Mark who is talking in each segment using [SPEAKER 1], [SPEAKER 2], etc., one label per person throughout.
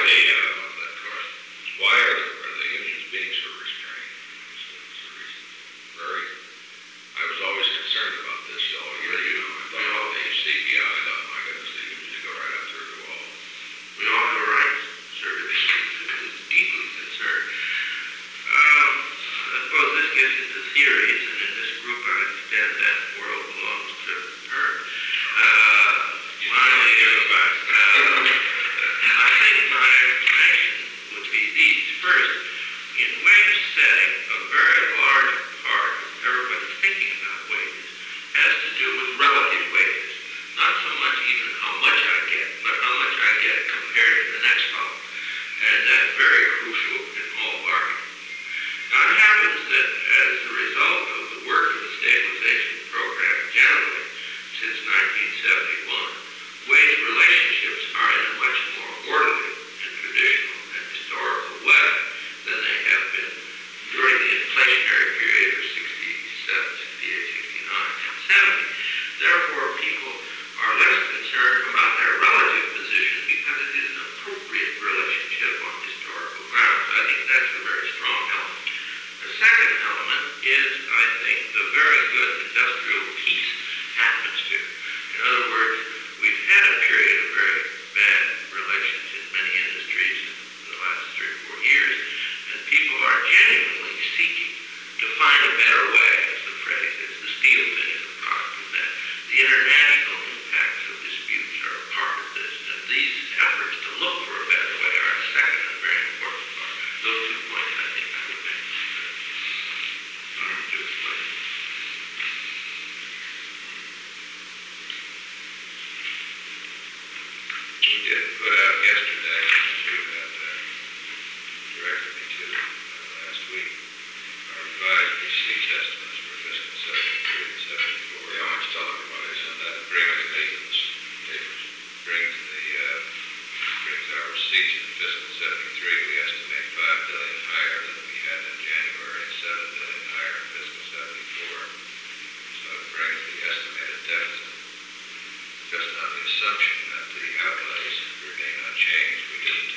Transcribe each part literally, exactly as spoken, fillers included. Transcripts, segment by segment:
[SPEAKER 1] they, uh, on that course, why are the, are the unions being so restrained? So, it's a reason. Very, I was always concerned about this all year, you know, I thought, oh, the C P I, I thought, my goodness, the unions would go right up through the wall.
[SPEAKER 2] We all have a right, sir, to be deeply concerned. Um, I suppose this gets into theories, and in this group I understand that world belongs to her. Uh, my, uh, I think my explanation would be these. First, in wage setting, a very large part of everybody's thinking about wages has to do with relative wages. Not so much even how much I get, but how much I get compared to the next fellow. And that's very crucial in all bargaining. Now it happens that as a result of the work of the stabilization program generally since nineteen seventy-one, wage relationships are in a much more orderly and traditional and historical way than they have been during the inflationary period of sixty-seven, sixty-eight, sixty-nine, and seventy. Therefore, people are less concerned about their relative position because it is an appropriate relationship on historical grounds. I think that's a very strong element. The second element is, I think, the very good industrial peace atmosphere. In other words, we've had a period of very bad relations in many industries in the last three or four years, and people are genuinely seeking to find a better way, as the phrase is. The steel thing is a product of that. The international impacts of disputes are a part of this, and these efforts to look for a better way are a second and very important part. Those two points, I think, I would make uh, to explain.
[SPEAKER 1] We did put out yesterday, you had uh, directed me to uh, last week, our revised receipts estimates for fiscal seventy-three and seventy-four. Yeah, I was telling everybody, so that brings the papers, brings the, uh, brings our receipts in fiscal seventy-three, we estimate five billion higher than we had in January, and seven billion higher in fiscal seventy-four. So it brings the estimated deficit just on the assumption that the outlays remain unchanged. We didn't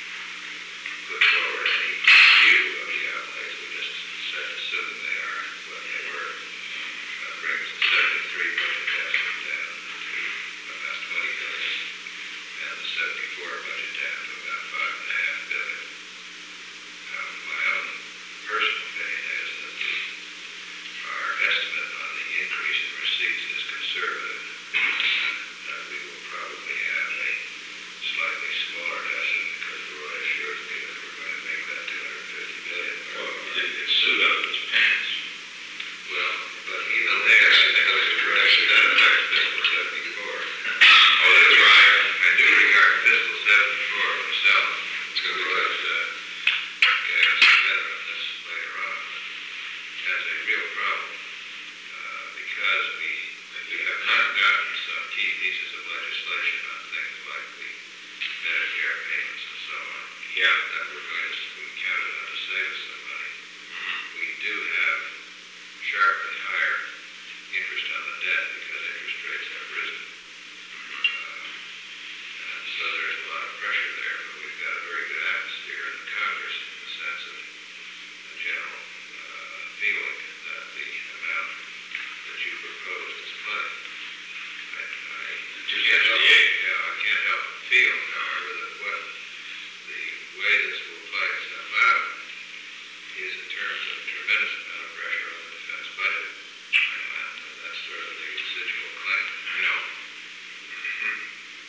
[SPEAKER 1] put forward any view of the outlays. We just said assume they are what they were. That brings the seventy-three budget deficit down to about twenty billion, and the seventy-four budget down to about five and a half billion. Now, my own personal opinion is that the, our estimate on the increase in receipts is conservative. That we will probably have a slightly smaller deficit because Roy assures me that we're going to make that two hundred fifty billion. Well, he didn't get sued out of his pants. Well, but even there, I think that's correct. That affects fiscal seventy-four. Oh, that's right. I do regard fiscal seventy-four myself. It's going to be tough to get us together on this later on. As a real problem, uh, because we we have not gotten some key pieces of legislation on things like the Medicare payments and so on. Yeah, that we're going to, we counted on to save us some money. Mm-hmm. We do have sharply higher interest on the debt because interest rates have risen. Uh, and so there's a lot of pressure there, but we've got a very good atmosphere in the Congress in the sense of a general uh, feeling that the amount that you proposed is plenty. I, I just can't help, yeah, I can't help but feel, however, that what the way this will play itself out is in terms of a tremendous amount of pressure on the defense budget. And that's sort of the residual claim. I know. Mm-hmm.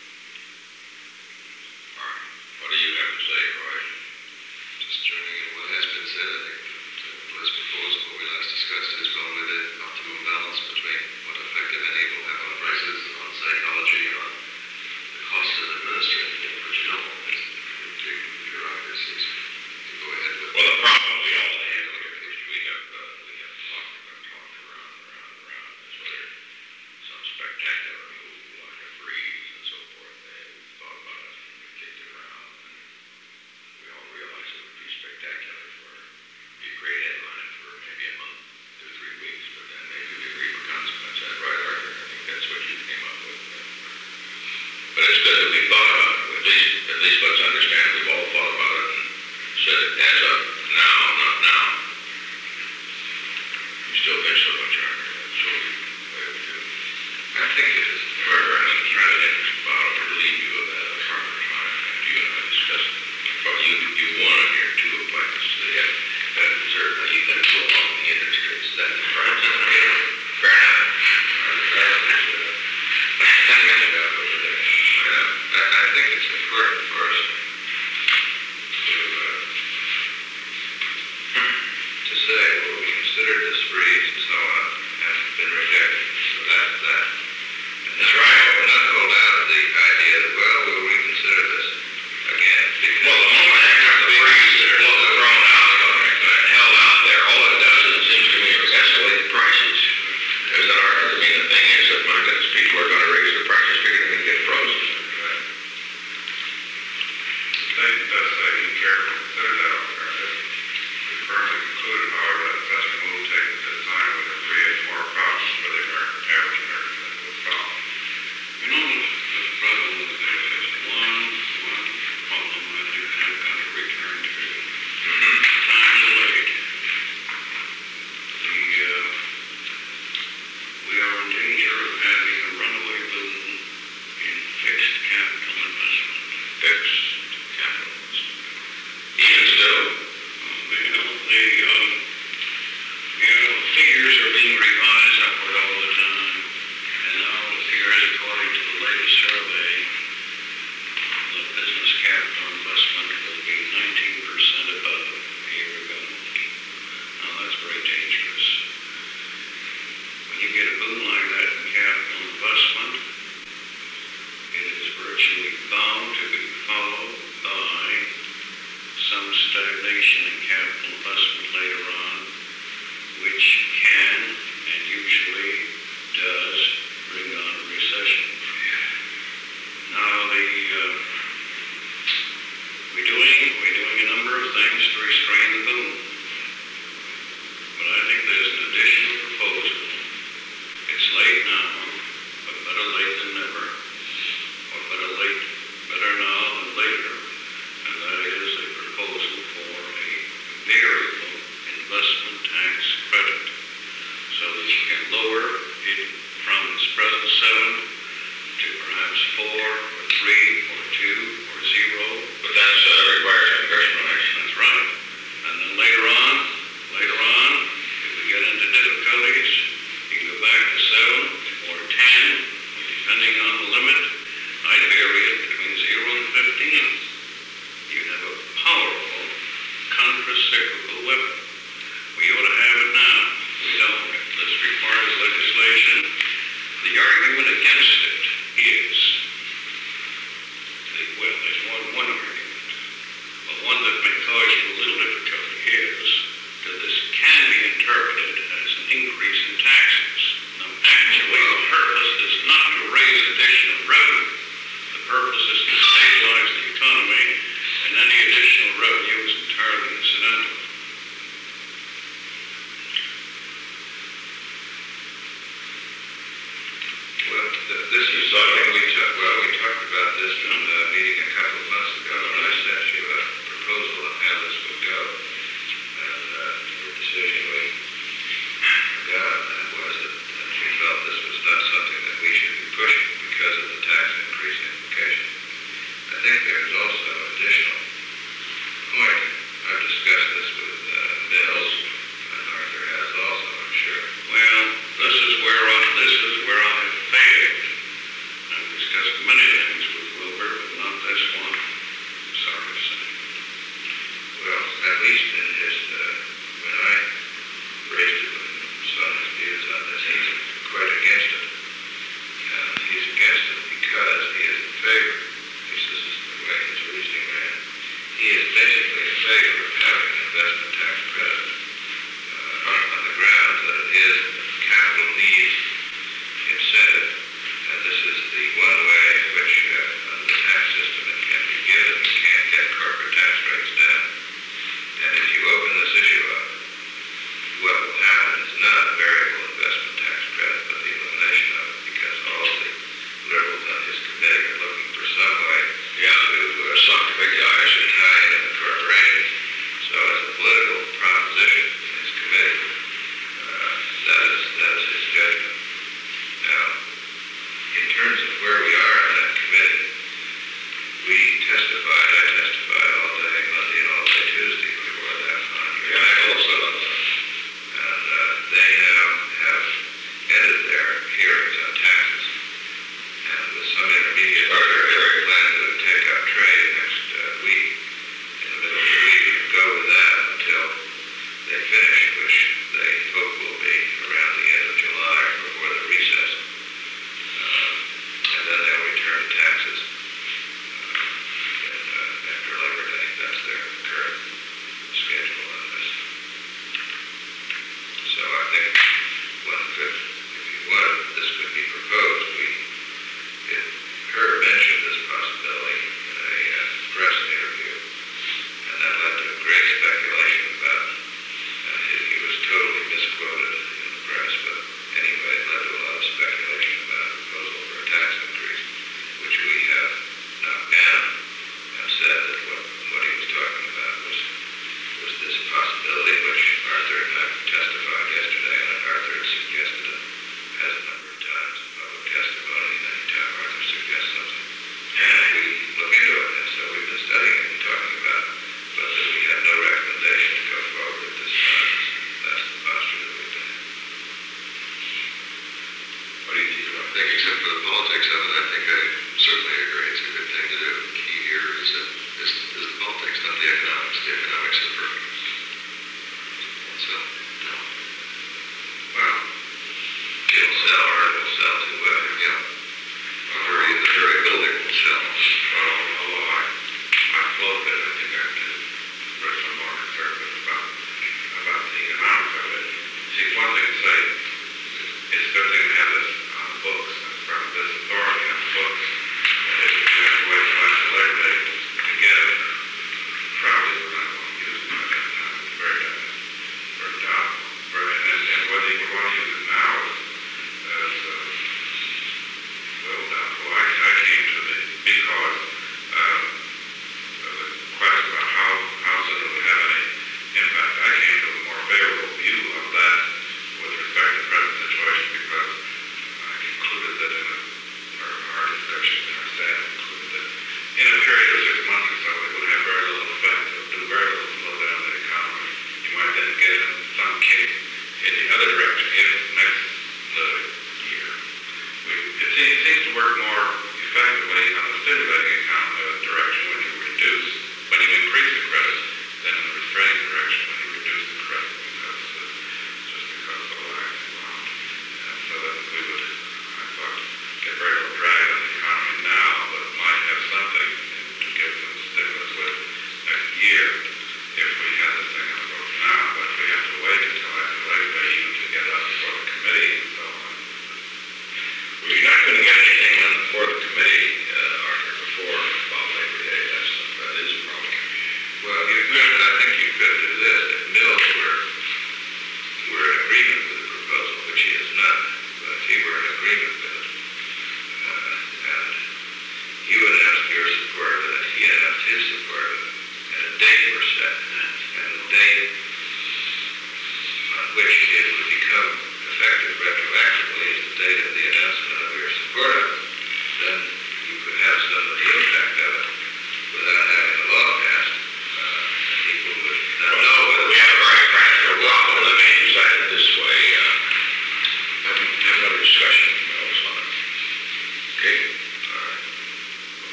[SPEAKER 1] All right. What do you have to say, Roy?
[SPEAKER 3] Just joining in what has been said, I think what is proposed, what we last discussed, is probably the optimum balance between what effect, if any, will have on prices, on psychology, on the cost of administering
[SPEAKER 1] it's important for us to, uh, to say, well, we considered this freeze and so on, and it's been rejected, so that's that. And that's right. We're not hold out the idea that, well, we'll reconsider this again, because.
[SPEAKER 4] Well, the moment after the freeze is thrown out, uh, held out there, all it does is, it seems to me, is escalate the prices. Is that our, I mean, the thing is that, my goodness, people are going to raise their prices, figure they're going to get frozen.
[SPEAKER 1] Right.
[SPEAKER 5] They does say be careful, consider that alternative. We firmly concluded, however, that such a move taken at this time would have created more problems for the American, average American than it would solve.
[SPEAKER 6] You know, Mister President, there's just one, one problem I think I've got to return to. Time delayed. The, uh, we are in danger of having a runaway boom in fixed capital investment.
[SPEAKER 4] Fixed capital. Even still,
[SPEAKER 6] Well, the, uh, you know, figures are being revised upward all the time, and now it appears, according to the latest survey, the business capital investment will be nineteen percent above a year ago. Now, that's very dangerous. When you get a boom like that in capital investment, it is virtually bound to be followed by some stagnation in capital investment later on, which can and usually does bring on a recession. Now, the uh, we're doing we're doing a number of things to restrain the boom, but I think there's an additional proposal. It's late now, but better late than never, or better late, better now than later, and that is a proposal for a variable investment tax credit, so that you can lower it from its present seven to perhaps four, or three, or two, or zero.
[SPEAKER 4] but that's uh, requires congressional action.
[SPEAKER 6] That's right. And then later on, later on, if we get into difficulties, you can go back to seven or ten, depending on the limit. I'd vary it between zero and fifteen. You have a powerful contra-cyclical weapon. We ought to have it now. We don't. This requires legislation. The argument against it is, the, well, there's one, one argument, but one that may cause you a little difficulty is that this can be interpreted as an increase in taxes. Now, actually, the purpose is not to raise additional revenue. The purpose is to stabilize the economy, and any additional revenue is entirely incidental.
[SPEAKER 1] Well, th- this is something we took, well, we talked about this in the meeting a couple of months ago, and I sent you a proposal on how this would go. And uh, the decision we got on that was that uh, we felt this was not something that we should be pushing because of the tax increase implication. I think there's also an additional point. Our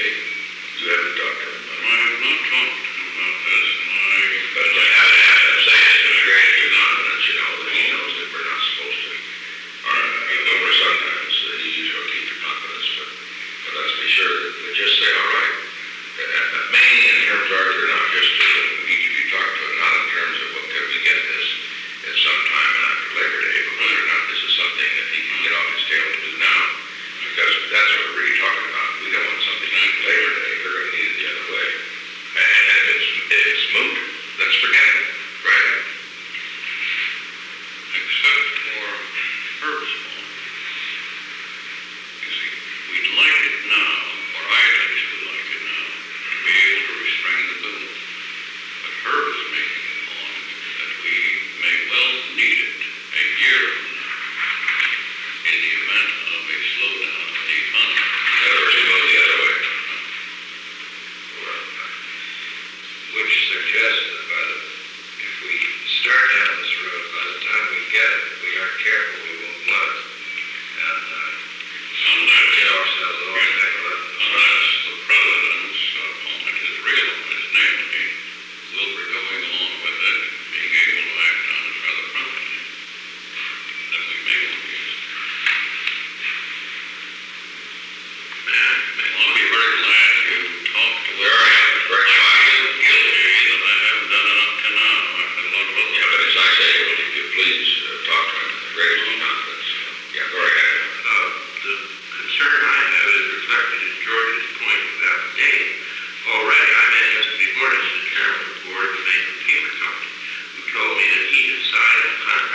[SPEAKER 4] You haven't talked to him
[SPEAKER 6] I
[SPEAKER 4] about it.
[SPEAKER 6] have not talked to him about this, and I,
[SPEAKER 4] But I haven't had him say it in great confidence, you know, that he knows that we're not supposed to. Or, uh, over sometimes, uh, he usually keep the confidence, but, but let's be sure that we just say, all right. Uh, uh, mainly in terms, Arthur, not just to, each of you talk to him, not in terms of, well, can we get this at some time after Labor Day, but whether or not this is something that he can get off his tail to do now. Because that's what we're really talking about. We don't want something like Labor Day, they're gonna need it the other way. And, and if it's, if it's moot, let's forget it, right?
[SPEAKER 6] except for Herb's fault. You see, we'd like it now, or I at least would like it now, to be able to restrain the bill. But Herb is making the point that we may well need it a year from now, in the event of a slowdown in the economy.
[SPEAKER 4] In other words, it goes the other way.
[SPEAKER 1] Which suggests that by the, if we start down this road, by the time we get it, if we aren't careful, we won't flood it. And, uh,
[SPEAKER 6] Unless,
[SPEAKER 1] get ourselves all tangled up.
[SPEAKER 6] unless the president's uh, point is realized, namely, we'll be going along with it, being able to act on it rather promptly, then we may want to use it.
[SPEAKER 2] Yeah,
[SPEAKER 6] I'll be very glad you talked to
[SPEAKER 4] Very happy, very
[SPEAKER 6] I
[SPEAKER 4] happy.
[SPEAKER 6] feel guilty that I haven't done it up to now. I've had a lot of other.
[SPEAKER 4] Yeah, but as I say, if you please, uh, talk to him in the greatest confidence. Yeah, go right ahead.
[SPEAKER 2] Uh, the concern I have is reflected in George's point about the date. Already, I met Anthony Morris, the chairman of the board of the Nathan Paper Company, who told me that he had signed a contract